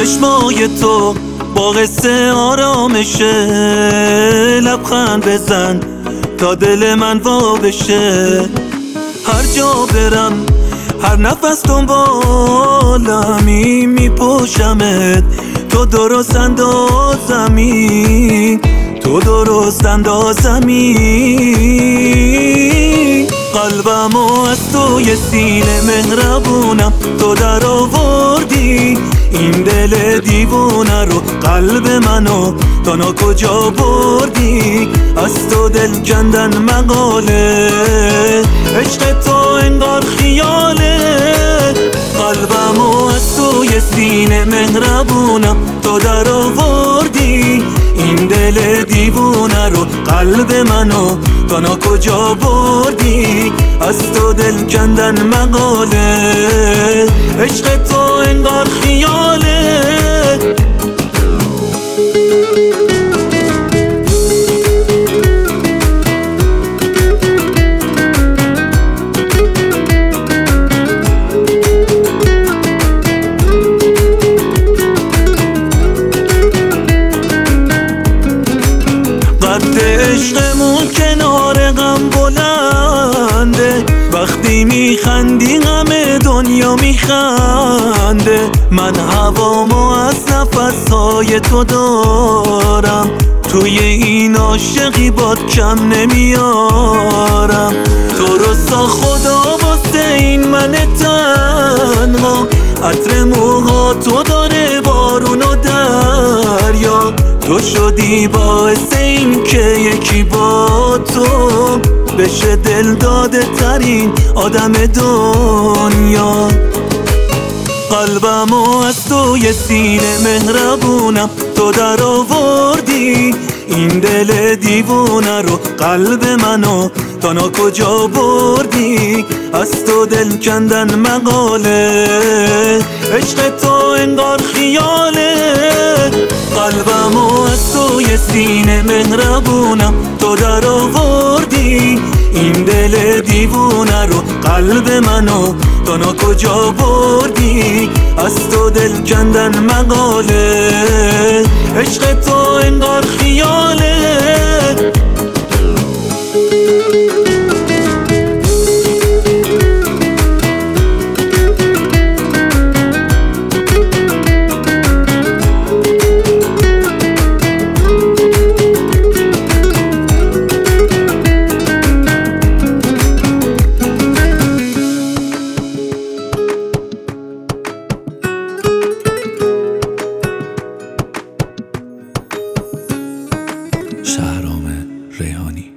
چشمای تو با قصه آرامشه، لبخند بزن تا دل من وا بشه. هر جا برم هر نفس دنبالمی، میپوشمت تو درست اندازمی، تو درست اندازمی. قلبمو از توی سینه مهربونم تو در آوردی، این دل دیوونه رو قلب منو تا کجا بردی. از تو دل کندن مقاله، عشق تو انگار خیاله. قلبمو از توی سینه مهربونم تو در آوردی، این دل دیوونه رو قلب منو تا کجا بردی. از تو دل کندن مقاله، عشق تو انگار خیاله. قد عشقمون کنار غم بلنده، وقتی میخندی غم دنیا میخنده. من هوامو از نفسهای تو دارم، توی این عاشقی باد کم نمیارم. تو رو سا خدا واسه این من تنها، عطر موها تو داره بارون و دریا. تو شدی باعث این که یکی با تو بشه دل داده ترین آدم دنیا. قلبمو از توی سینه مهربونم تو در آوردی، این دل دیوونه رو قلب منو تا کجا بردی. از تو دل کندن مقاله، عشق تو انگار خیاله. قلبمو از توی سینه مهربونم تو در آوردی، این دل دیوونه رو قلب منو تا کجا بردی. از تو دل کندن مقاله، عشق تو انگار خیاله. شهرام ریحانی.